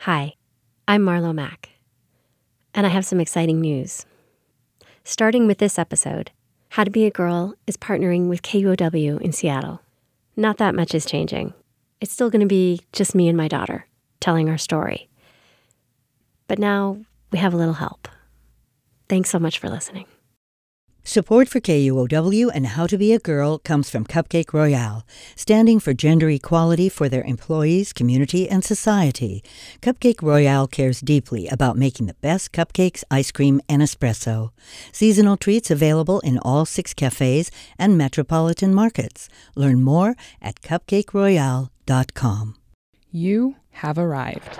Hi, I'm Marlo Mack, and I have some exciting news. Starting with this episode, How to Be a Girl is partnering with KUOW in Seattle. Not that much is changing. It's still going to be just me and my daughter telling our story. But now we have a little help. Thanks so much for listening. Support for KUOW and How to Be a Girl comes from Cupcake Royale, standing for gender equality for their employees, community, and society. Cupcake Royale cares deeply about making the best cupcakes, ice cream, and espresso. Seasonal treats available in all 6 cafes and metropolitan markets. Learn more at cupcakeroyale.com. You have arrived.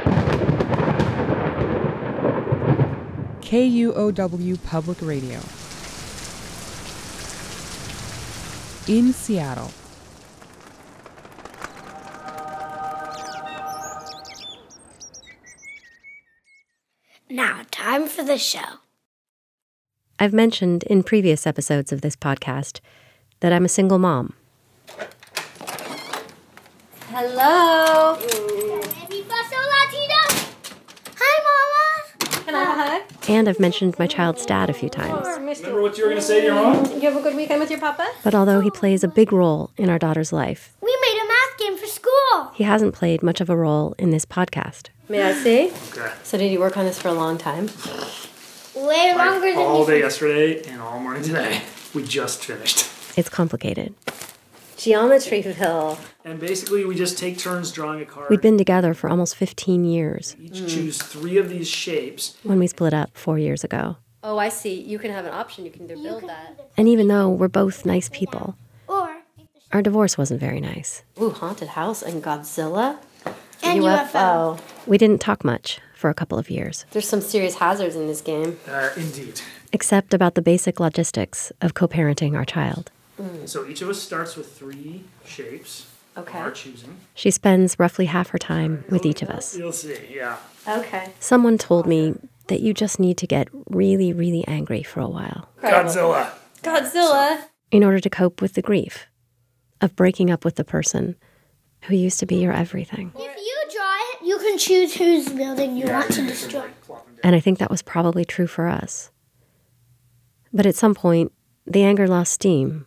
KUOW Public Radio. In Seattle. Now, time for the show. I've mentioned in previous episodes of this podcast that I'm a single mom. Hello. Hi, Mama. Can I have a hug? And I've mentioned my child's dad a few times. Remember what you were going to say to your mom? You have a good weekend with your papa? But although he plays a big role in our daughter's life, We made a math game for school. he hasn't played much of a role in this podcast. May I see? Okay. So did you work on this for a long time? Way longer than all you day yesterday and all morning today. We just finished. It's complicated. Geometryville. And basically, we just take turns drawing a card. We'd been together for almost 15 years Each choose 3 of these shapes. when we split up 4 years ago. Oh, I see. You can have an option. You can either build that. And even though we're both nice people, Or our divorce wasn't very nice. Ooh, haunted house and Godzilla. and UFO. We didn't talk much for a couple of years, There's some serious hazards in this game. Indeed. except about the basic logistics of co-parenting our child. So each of us starts with 3 shapes. Okay. Of our choosing. She spends roughly half her time with each of us. You'll see, yeah. Okay. Someone told me that you just need to get really, really angry for a while Godzilla. Godzilla. in order to cope with the grief of breaking up with the person who used to be your everything. If you draw it, you can choose whose building you want to destroy. And I think that was probably true for us. But at some point, the anger lost steam.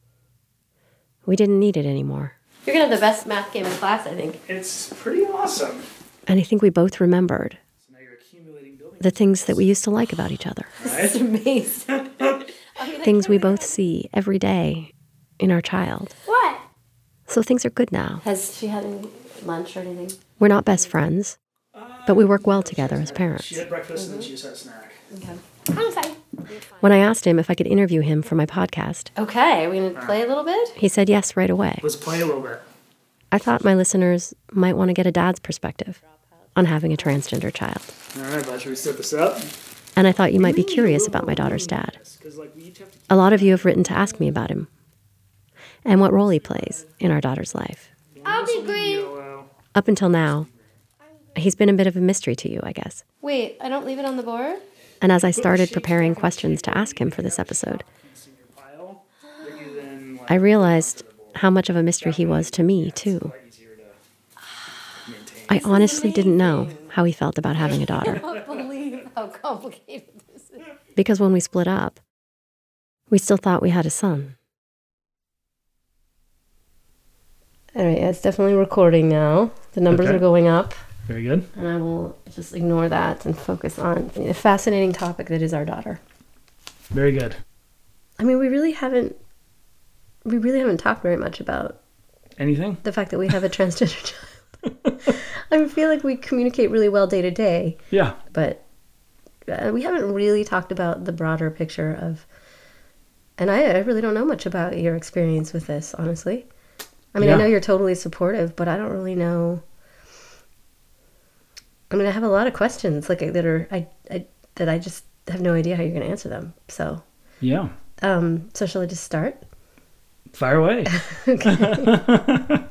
We didn't need it anymore. You're going to have the best math game in class, I think. It's pretty awesome. And I think we both remembered So now you're accumulating building. the things that we used to like about each other. It's amazing. Things we both see every day in our child. What? So things are good now. Has she had any lunch or anything? We're not best friends, but we work well together as parents. She had breakfast and then she just had a snack. Okay. I'm fine. When I asked him if I could interview him for my podcast, Okay, are we going to play a little bit? he said yes right away. Let's play a little bit. I thought my listeners might want to get a dad's perspective on having a transgender child. All right, bud, should we set this up? And I thought you might be curious about my daughter's dad. Because like we each have to A lot of you have written to ask me about him and what role he plays in our daughter's life. I'll be green. yellow. Up until now, he's been a bit of a mystery to you, I guess. Wait, I don't leave it on the board? And as I started preparing questions to ask him for this episode, Senior pile that you then like I realized how much of a mystery he was to me, too. easier to maintain. I honestly didn't know how he felt about having a daughter. I don't believe how complicated this is. Because when we split up, we still thought we had a son. All right, it's definitely recording now. The numbers Okay. are going up, Very good. and I will just ignore that and focus on the fascinating topic that is our daughter. Very good. I mean, we really haven't talked very much about Anything? the fact that we have a transgender child. I feel like we communicate really well day to day, Yeah. but we haven't really talked about the broader picture of. And I really don't know much about your experience with this, honestly. I mean, I Yeah. know you're totally supportive, but I don't really know. I mean, I have a lot of questions like that are that I just have no idea how you're going to answer them. So, Yeah. so shall I just start? Fire away. I'd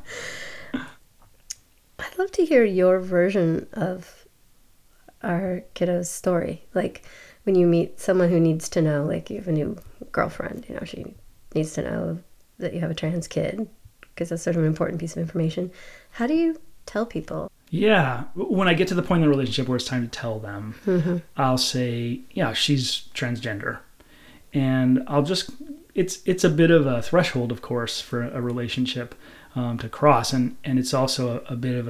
love to hear your version of our kiddo's story. Like when you meet someone who needs to know, like you have a new girlfriend, you know, she needs to know that you have a trans kid because that's sort of an important piece of information. How do you tell people? Yeah. When I get to the point in the relationship where it's time to tell them, I'll say, yeah, she's transgender. And it's a bit of a threshold, of course, for a relationship to cross. And it's also a bit of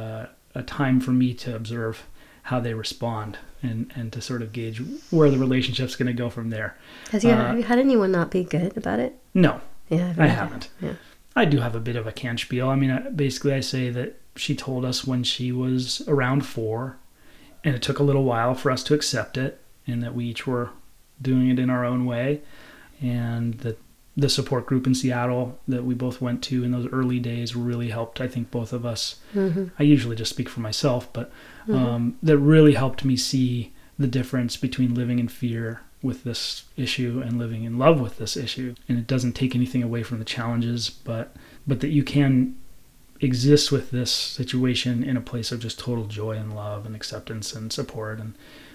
a time for me to observe how they respond and to sort of gauge where the relationship's going to go from there. Have you had anyone not be good about it? No, Yeah, I haven't. Yeah. I do have a bit of a can spiel. I mean, basically I say that she told us when she was around 4, and it took a little while for us to accept it, and that we each were doing it in our own way, and that the support group in Seattle that we both went to in those early days really helped, I think, both of us. I usually just speak for myself, but that really helped me see the difference between living in fear with this issue and living in love with this issue. And it doesn't take anything away from the challenges, but that you can exist with this situation in a place of just total joy and love and acceptance and support. And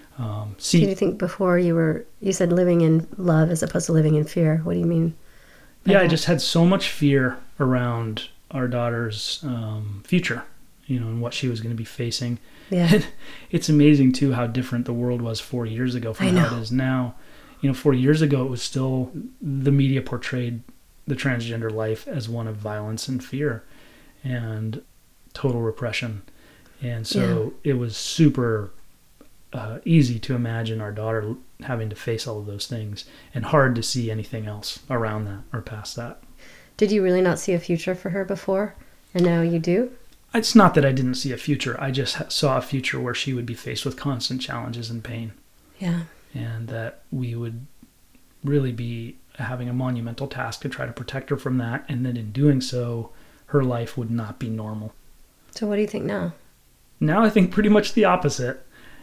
Do you think before you said living in love as opposed to living in fear? What do you mean? Yeah, I just had so much fear around our daughter's future, and what she was going to be facing. Yeah. And it's amazing, too, how different the world was 4 years ago from how it is now. 4 years ago, it was still, the media portrayed the transgender life as one of violence and fear and total repression. And so it was super easy to imagine our daughter having to face all of those things, and hard to see anything else around that or past that. Did you really not see a future for her before, and now you do? It's not that I didn't see a future. I just saw a future where she would be faced with constant challenges and pain. Yeah. And that we would really be having a monumental task to try to protect her from that. And that in doing so, her life would not be normal. So what do you think now? Now I think pretty much the opposite.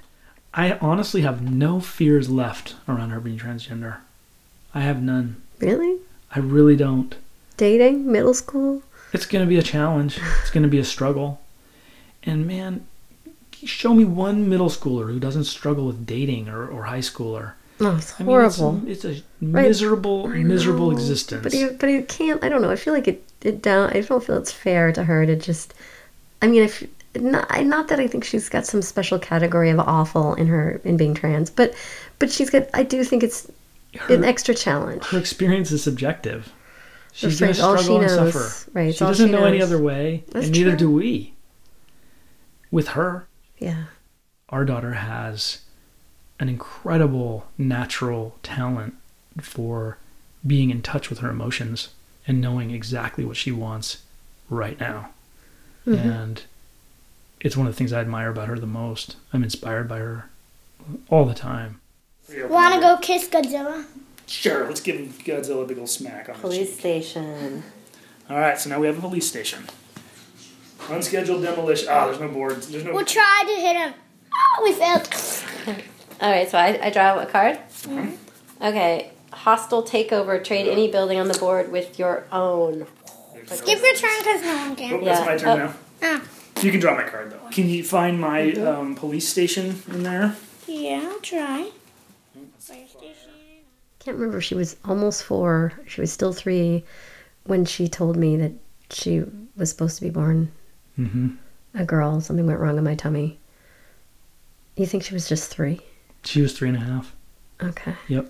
I honestly have no fears left around her being transgender. I have none. Really? I really don't. Dating? Middle school? It's going to be a challenge. It's going to be a struggle. And man, show me one middle schooler who doesn't struggle with dating or high schooler. Oh, it's horrible. It's a miserable existence. But you can't, I don't know, I feel like I don't feel it's fair to her to just, I mean, not that I think she's got some special category of awful in being trans, but she's got, I do think it's an extra challenge. Her experience is subjective. She's That's going to right, struggle and suffer. Right, she doesn't know any other way, That's and neither true. do we. With her, Yeah. our daughter has an incredible natural talent for being in touch with her emotions and knowing exactly what she wants right now. And it's one of the things I admire about her the most. I'm inspired by her all the time. Want to go kiss Godzilla? Sure, let's give Godzilla a big old smack on the Police cheek. station. All right, so now we have a police station. Unscheduled demolition. There's no boards. There's no. We'll try to hit him. Oh, we failed. All right, so I draw a card. Okay, hostile takeover. Trade any building on the board with your own. Skip your turn because no one can. That's my turn now. Ah. You can draw my card though. Can you find my police station in there? Yeah, I'll try. Fire station. Can't remember. She was almost 4. She was still 3 when she told me that she was supposed to be born a girl. Something went wrong in my tummy. You think she was just 3? She was 3.5. Okay. Yep.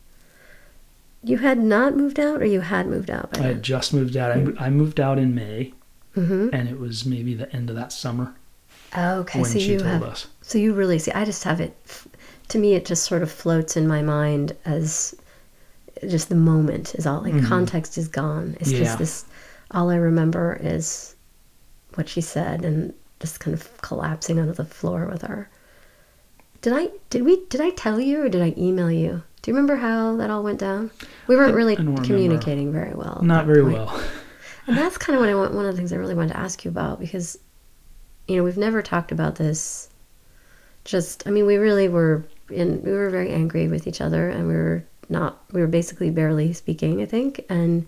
You had not moved out, or you had moved out by I then? had just moved out. I moved out in May, and it was maybe the end of that summer Okay, when so she you told have. us. So you really see. I just have it. To me, it just sort of floats in my mind as just the moment is all. Like context is gone. It's Yeah. just this. All I remember is what she said, and just kind of collapsing onto the floor with her. Did I tell you, or did I email you? Do you remember how that all went down? We weren't really I don't communicating very well. at Not that very point. well. And that's kind of one of the things I really wanted to ask you about, because, we've never talked about this. We really were we were very angry with each other, and we were basically barely speaking, I think. And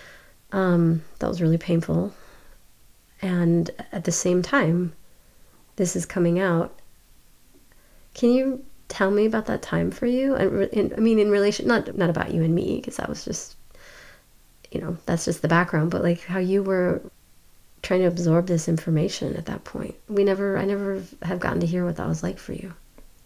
that was really painful. And at the same time, this is coming out. Can you tell me about that time for you? And in relation, not about you and me, because that was just, that's just the background, but like how you were trying to absorb this information at that point. I never have gotten to hear what that was like for you.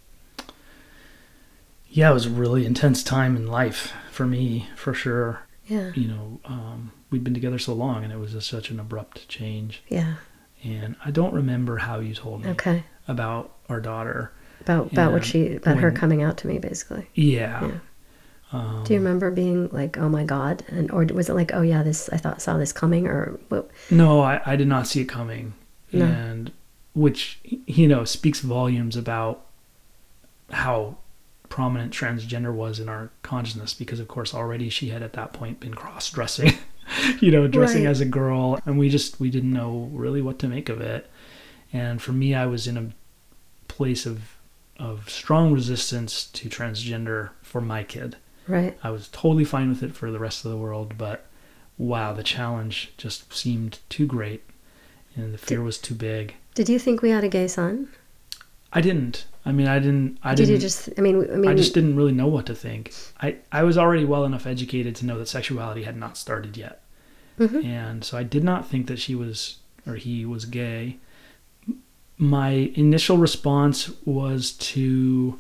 Yeah, it was a really intense time in life for me, for sure. Yeah. You know, we'd been together so long, and it was just such an abrupt change. Yeah. And I don't remember how you told me about our daughter. About her coming out to me, basically. Yeah. Do you remember being like, "Oh my God," or was it like, "Oh yeah, saw this coming," or what? No, I did not see it coming, No. and which, you know, speaks volumes about how prominent transgender was in our consciousness, because of course already she had at that point been cross-dressing, you know, dressing Right. as a girl, and we didn't know really what to make of it. And for me, I was in a place of strong resistance to transgender for my kid. Right. I was totally fine with it for the rest of the world, but wow, the challenge just seemed too great, and the fear was too big. Did you think we had a gay son? I didn't. I didn't. Did you just? I mean, I just didn't really know what to think. I was already well enough educated to know that sexuality had not started yet, and so I did not think that he was gay. My initial response was to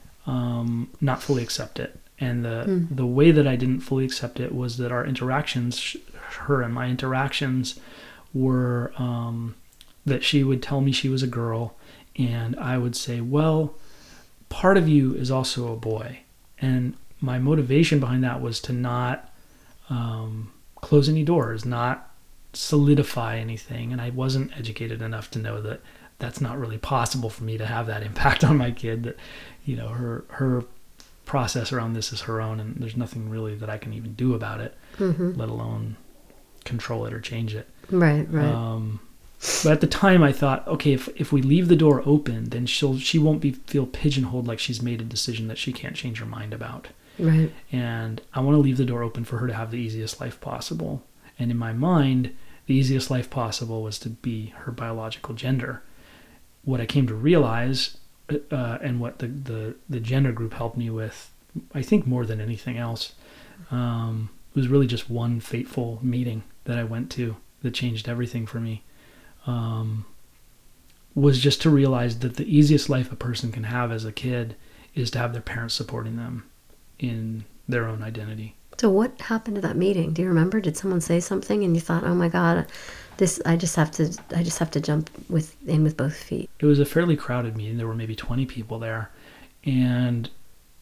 not fully accept it, and the way that I didn't fully accept it was that our interactions, her and my interactions, were that she would tell me she was a girl. And I would say, well, part of you is also a boy. And my motivation behind that was to not close any doors, not solidify anything. And I wasn't educated enough to know that that's not really possible for me to have that impact on my kid, that, you know, her process around this is her own, and there's nothing really that I can even do about it, let alone control it or change it. Right. But at the time I thought, okay, if we leave the door open, then she won't feel pigeonholed like she's made a decision that she can't change her mind about. Right. And I want to leave the door open for her to have the easiest life possible. And in my mind, the easiest life possible was to be her biological gender. What I came to realize, and what the gender group helped me with, I think more than anything else, was really just one fateful meeting that I went to that changed everything for me. Was just to realize that the easiest life a person can have as a kid is to have their parents supporting them in their own identity. So what happened to that meeting? Do you remember? Did someone say something and you thought, "Oh my God, I just have to jump in with both feet"? It was a fairly crowded meeting. There were maybe 20 people there, and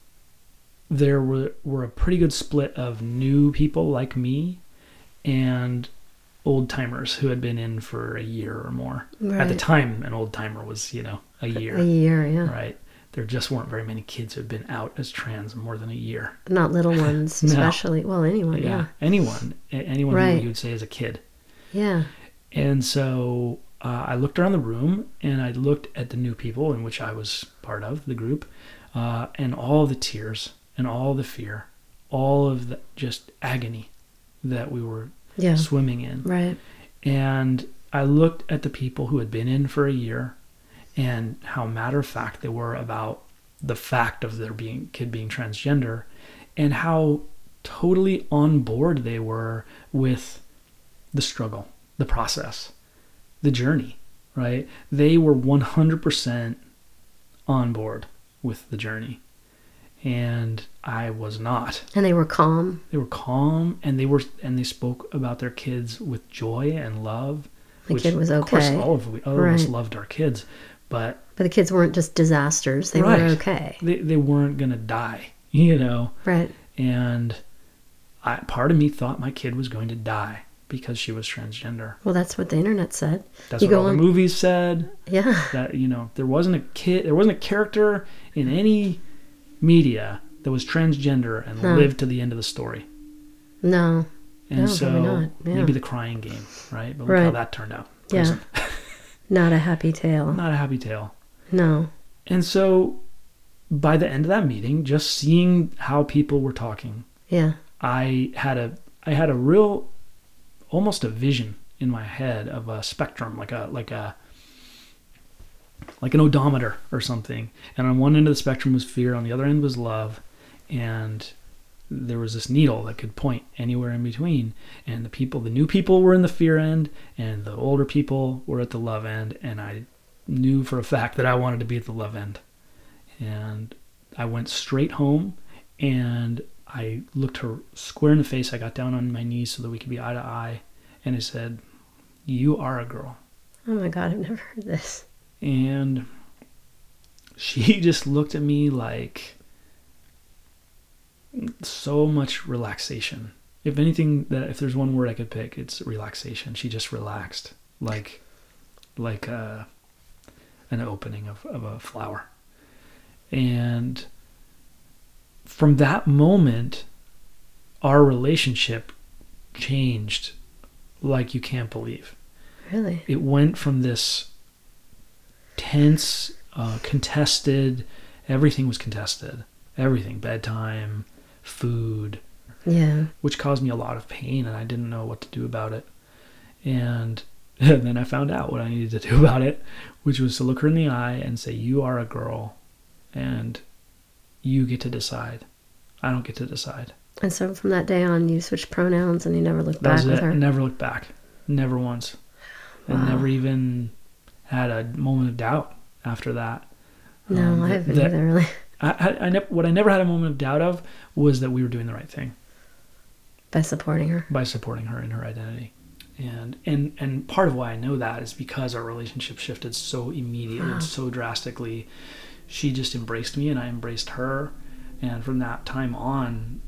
there were a pretty good split of new people like me and old timers who had been in for a year or more. Right. At the time, an old timer was, you know, a year. A year, yeah. Right. There just weren't very many kids who had been out as trans more than a year. Not little ones, No. especially. Well, anyone, yeah. Anyone Right. who you would say is a kid. Yeah. And so I looked around the room, and I looked at the new people in which I was part of, the group, and all the tears and all the fear, all of the just agony that we were swimming in. Right. And I looked at the people who had been in for a year and how matter-of-fact they were about the fact of their kid being transgender, and how totally on board they were with the struggle, the process, the journey, right? They were 100% on board with the journey. And I was not. And they were calm. They were calm, and they spoke about their kids with joy and love. The kid was okay. Of course, all of us loved our kids, but the kids weren't just disasters. They were okay. They weren't gonna die, you know. Right. And part of me thought my kid was going to die because she was transgender. Well, that's what the internet said. That's what all the movies said. Yeah. That, you know, there wasn't a character in any media that was transgender and lived to the end of the story. No. And probably not. Yeah. Maybe The Crying Game, right? But look how that turned out. Yeah. Not a happy tale. Not a happy tale. No. And so by the end of that meeting, just seeing how people were talking, I had a real, almost a vision in my head of a spectrum, like an odometer or something. And on one end of the spectrum was fear, on the other end was love. And there was this needle that could point anywhere in between. And the new people were in the fear end, and the older people were at the love end. And I knew for a fact that I wanted to be at the love end. And I went straight home, and I looked her square in the face. I got down on my knees so that we could be eye to eye. And I said, "You are a girl." Oh my God, I've never heard this. And she just looked at me like so much relaxation. If anything, if there's one word I could pick, it's relaxation. She just relaxed like an opening of a flower. And from that moment, our relationship changed like you can't believe. Really? It went from this tense, contested, everything was contested. Everything, bedtime, food. Yeah. Which caused me a lot of pain, and I didn't know what to do about it. And then I found out what I needed to do about it, which was to look her in the eye and say, "You are a girl, and you get to decide. I don't get to decide." And so from that day on, you switched pronouns and you never looked That back was with it. her? I never looked back. Never once. Wow. And never even had a moment of doubt after that. No, I haven't either, really. What I never had a moment of doubt of was that we were doing the right thing. By supporting her. By supporting her in her identity. And part of why I know that is because our relationship shifted so immediately and so drastically. She just embraced me and I embraced her. And from that time on,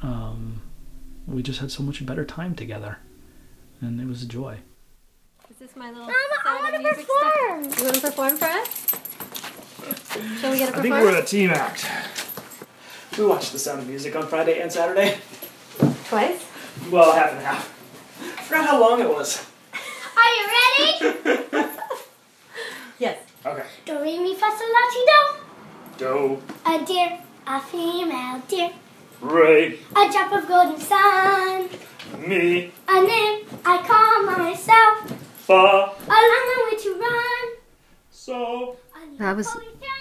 we just had so much better time together. And it was a joy. Is this my little Mama, I want to perform. You want to perform for us? Shall we get a performance? I think we're a team act. We watched The Sound of Music on Friday and Saturday. Twice? Well, half and half. I forgot how long it was. Are you ready? Yes. Okay. Do, re, mi, fa, sol, la, ti, do. Do. A deer, a female deer. Ray. A drop of golden sun. Me. A name I call myself. Fa. A long way to run. So. That was,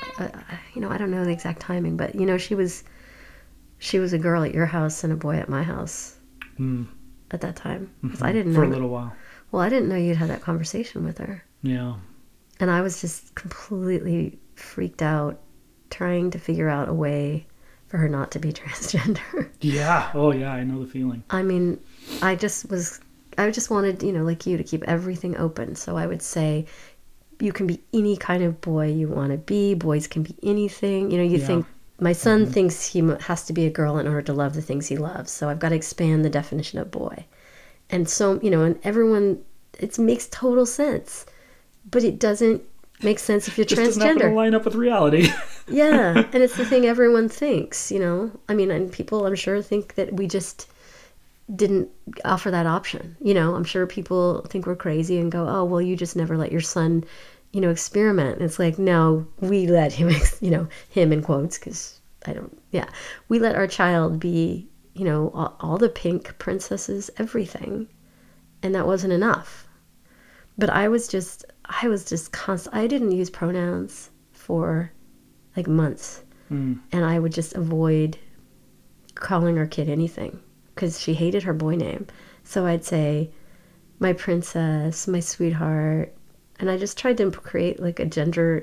I don't know the exact timing, but, she was a girl at your house and a boy at my house at that time. Mm-hmm. I didn't know. For a little while. Well, I didn't know you'd had that conversation with her. Yeah. And I was just completely freaked out, trying to figure out a way for her not to be transgender. Yeah. Oh, yeah. I know the feeling. I mean, I just wanted, like you, to keep everything open. So I would say, you can be any kind of boy you want to be. Boys can be anything. You think, my son thinks he has to be a girl in order to love the things he loves. So I've got to expand the definition of boy. And so, and everyone, it makes total sense. But it doesn't make sense if you're just transgender. Doesn't happen to line up with reality. Yeah. And it's the thing everyone thinks, I mean, and people, I'm sure, think that we just didn't offer that option. I'm sure people think we're crazy and go, "Oh, well, you just never let your son, experiment." And it's like, no, we let him, him in quotes, because we let our child be, all the pink princesses, everything. And that wasn't enough. But I was just constant. I didn't use pronouns for like months. And I would just avoid calling our kid anything, because she hated her boy name. So I'd say, "My princess, my sweetheart." And I just tried to create like a gender,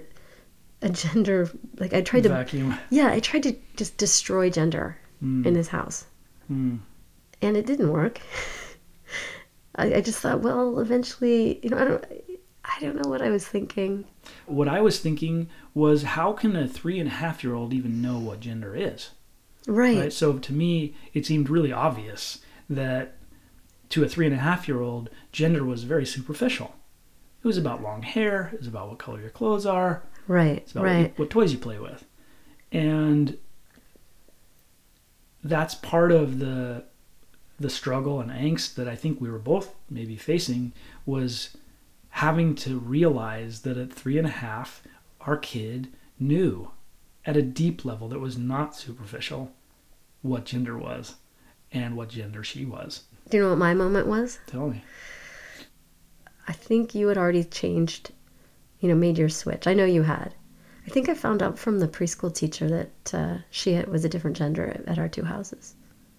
like I tried to vacuum. Yeah, I tried to just destroy gender in this house. And it didn't work. I just thought, well, eventually, I don't know what I was thinking. What I was thinking was, how can a 3.5-year-old even know what gender is? Right. So to me, it seemed really obvious that to a 3.5-year-old, gender was very superficial. It was about long hair. It was about what color your clothes are. Right. It's about what toys you play with. And that's part of the struggle and angst that I think we were both maybe facing, was having to realize that at 3.5, our kid knew at a deep level that was not superficial what gender was and what gender she was. Do you know what my moment was? Tell me. I think you had already changed, made your switch. I know you had. I think I found out from the preschool teacher that she was a different gender at our two houses.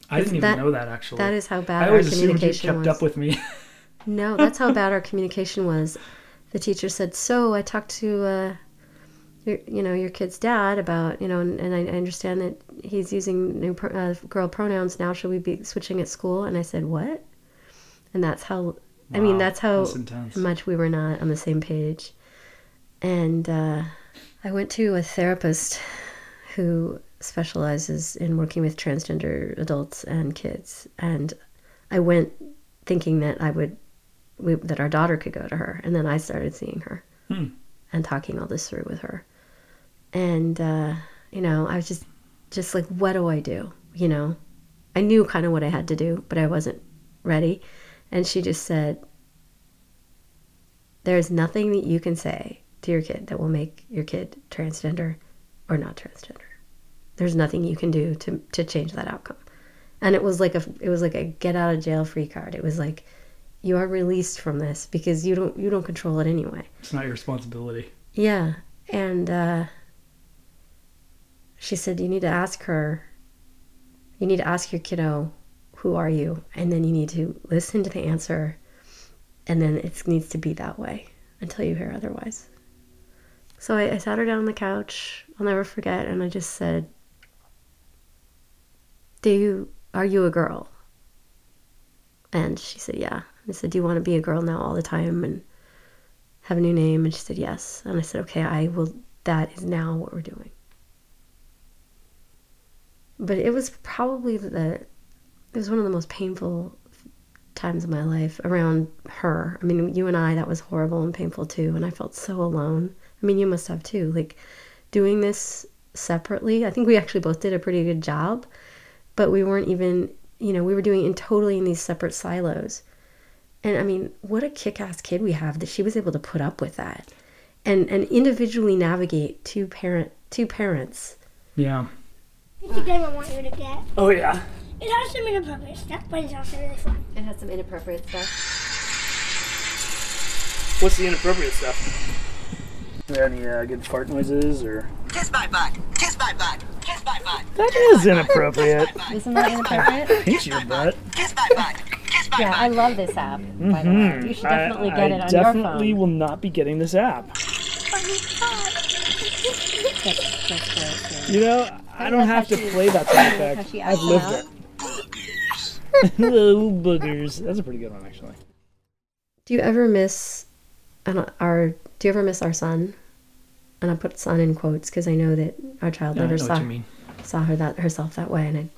I didn't even know that, actually. That is how bad I our always assumed you communication kept was. up with me. No, that's how bad our communication was. The teacher said, so I talked to your kid's dad about, and I understand that he's using new girl pronouns now. Should we be switching at school? And I said, what? And that's how, that's how much we were not on the same page. And I went to a therapist who specializes in working with transgender adults and kids. And I went thinking that that our daughter could go to her. And then I started seeing her and talking all this through with her. And, I was just like, what do I do? I knew kind of what I had to do, but I wasn't ready. And she just said, there's nothing that you can say to your kid that will make your kid transgender or not transgender. There's nothing you can do to change that outcome. And it was like a get out of jail free card. It was like, you are released from this because you don't control it anyway. It's not your responsibility. Yeah. And she said, you need to ask your kiddo, who are you? And then you need to listen to the answer. And then it needs to be that way until you hear otherwise. So I sat her down on the couch. I'll never forget. And I just said, are you a girl? And she said, yeah. I said, do you want to be a girl now all the time and have a new name? And she said, yes. And I said, okay, that is now what we're doing. But it was probably it was one of the most painful times of my life around her. I mean, you and I, that was horrible and painful too. And I felt so alone. I mean, you must have too. Like, doing this separately, I think we actually both did a pretty good job, but we weren't even, we were doing it totally in these separate silos. And I mean, what a kick-ass kid we have that she was able to put up with that and individually navigate two parents. Yeah. It's a game I want you to get. Oh, yeah. It has some inappropriate stuff, but it's also really fun. It has some inappropriate stuff. What's the inappropriate stuff? Are there any good fart noises or? Kiss my butt. Kiss my butt. Kiss my butt. That is inappropriate. Isn't that inappropriate? Pinch your butt. Kiss my butt. Kiss my Yeah, butt. I love this app, by the way. You should definitely get it on your phone. I definitely will not be getting this app. I don't have to play that sound effect. I've lived it. Little boogers. That's a pretty good one, actually. Do you ever miss our son? And I put son in quotes because I know that our child never saw herself that way. And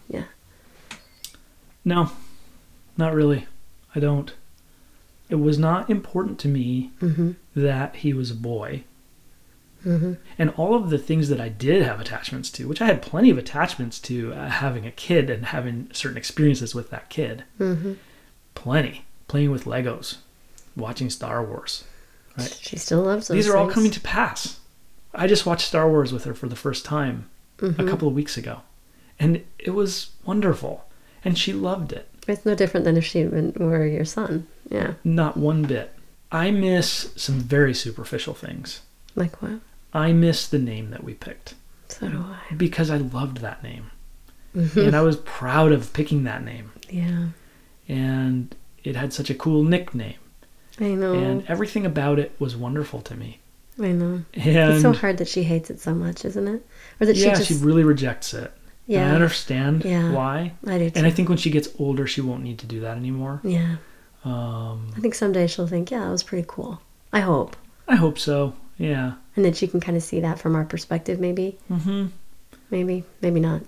No, not really. I don't. It was not important to me that he was a boy. Mm-hmm. And all of the things that I did have attachments to, which I had plenty of attachments to having a kid and having certain experiences with that kid. Mm-hmm. Plenty. Playing with Legos, watching Star Wars. Right? She still loves those These are all things. coming to pass. I just watched Star Wars with her for the first time a couple of weeks ago. And it was wonderful. And she loved it. It's no different than if she were your son. Yeah. Not one bit. I miss some very superficial things. Like what? I miss the name that we picked. So do I. Because I loved that name. And I was proud of picking that name. Yeah. And it had such a cool nickname. I know. And everything about it was wonderful to me. I know. And it's so hard that she hates it so much, isn't it? Or that she really rejects it. Yeah. And I understand why. I do too. And I think when she gets older, she won't need to do that anymore. Yeah. I think someday she'll think, yeah, that was pretty cool. I hope. I hope so. Yeah. And then she can kind of see that from our perspective, maybe. Mm-hmm. Maybe not.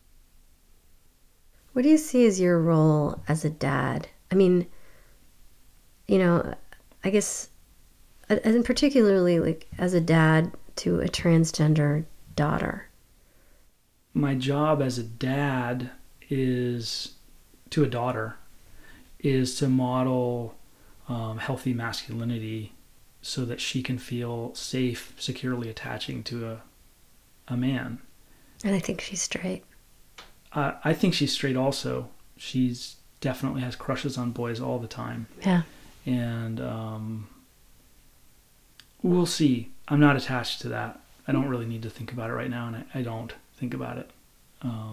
What do you see as your role as a dad? I mean, I guess, and particularly like as a dad to a transgender daughter. My job as a dad to a daughter is to model healthy masculinity so that she can feel safe, securely attaching to a man. And I think she's straight. I think she's straight also. She's definitely has crushes on boys all the time. Yeah. And we'll see. I'm not attached to that. I don't really need to think about it right now, and I don't think about it.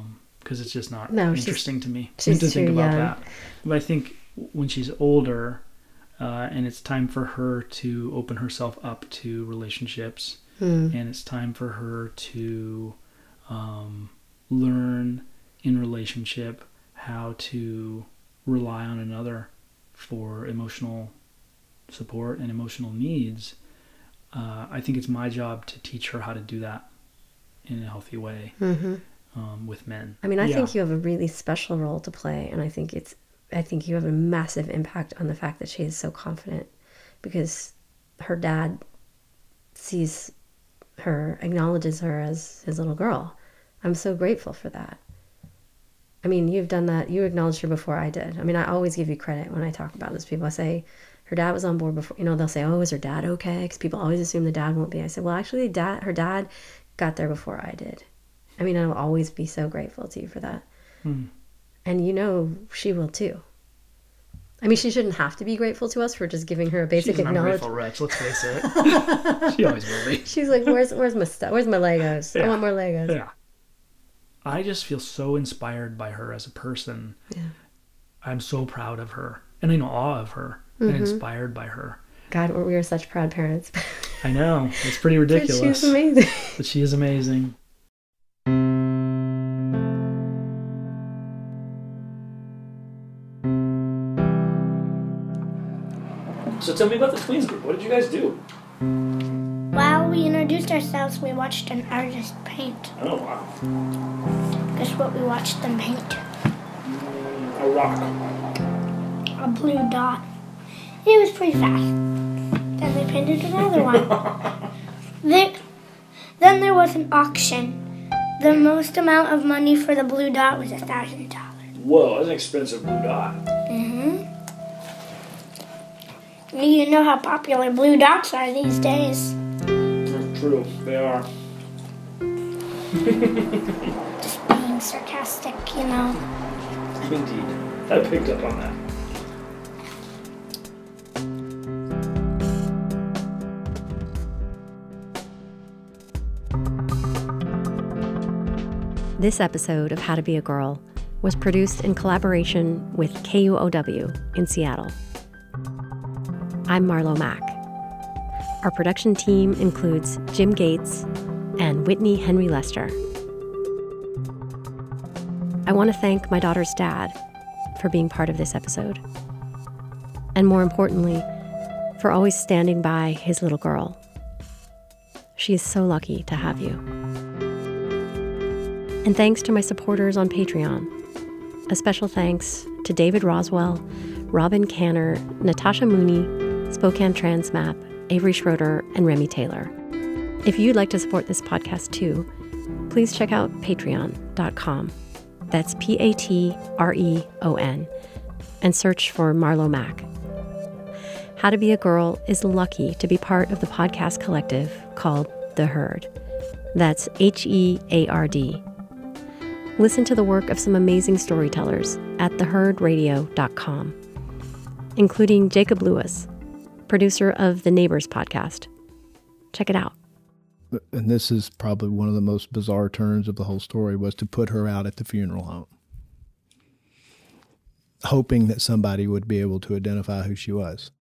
because it's just not No, interesting to me she's to think too about young. that. But I think when she's older, and it's time for her to open herself up to relationships, and it's time for her to learn in relationship how to rely on another for emotional support and emotional needs. I think it's my job to teach her how to do that in a healthy way with men. I mean, I think you have a really special role to play, and I think you have a massive impact on the fact that she is so confident, because her dad sees her, acknowledges her as his little girl. I'm so grateful for that. I mean, you've done that. You acknowledged her before I did. I mean, I always give you credit when I talk about those people. I say, her dad was on board before. You know, they'll say, oh, is her dad okay? Because people always assume the dad won't be. I said, well, actually, her dad got there before I did. I mean, I'll always be so grateful to you for that. And you know she will too. I mean, she shouldn't have to be grateful to us for just giving her a basic She's an ungrateful acknowledgement. wretch, let's face it. She always will be. She's like, where's my stuff? Where's my Legos? I want more Legos. Yeah. I just feel so inspired by her as a person. Yeah. I'm so proud of her, and in awe of her, and inspired by her. God, we are such proud parents. I know, it's pretty ridiculous. But she's amazing. But she is amazing. So tell me about the Tweens group. What did you guys do? While we introduced ourselves, we watched an artist paint. Oh, wow. Guess what we watched them paint? A rock. A blue dot. It was pretty fast. Then they painted another one. Then there was an auction. The most amount of money for the blue dot was $1,000. Whoa, that's an expensive blue dot. You know how popular blue dots are these days. True, they are. Just being sarcastic, you know. Indeed. I picked up on that. This episode of How to Be a Girl was produced in collaboration with KUOW in Seattle. I'm Marlo Mack. Our production team includes Jim Gates and Whitney Henry Lester. I want to thank my daughter's dad for being part of this episode. And more importantly, for always standing by his little girl. She is so lucky to have you. And thanks to my supporters on Patreon. A special thanks to David Roswell, Robin Canner, Natasha Mooney, Spokane Transmap, Avery Schroeder, and Remy Taylor. If you'd like to support this podcast too, please check out patreon.com. That's Patreon, and search for Marlo Mack. How to Be a Girl is lucky to be part of the podcast collective called The Herd. That's HEARD. Listen to the work of some amazing storytellers at theherdradio.com, including Jacob Lewis, producer of the Neighbors podcast. Check it out. And this is probably one of the most bizarre turns of the whole story, was to put her out at the funeral home, hoping that somebody would be able to identify who she was.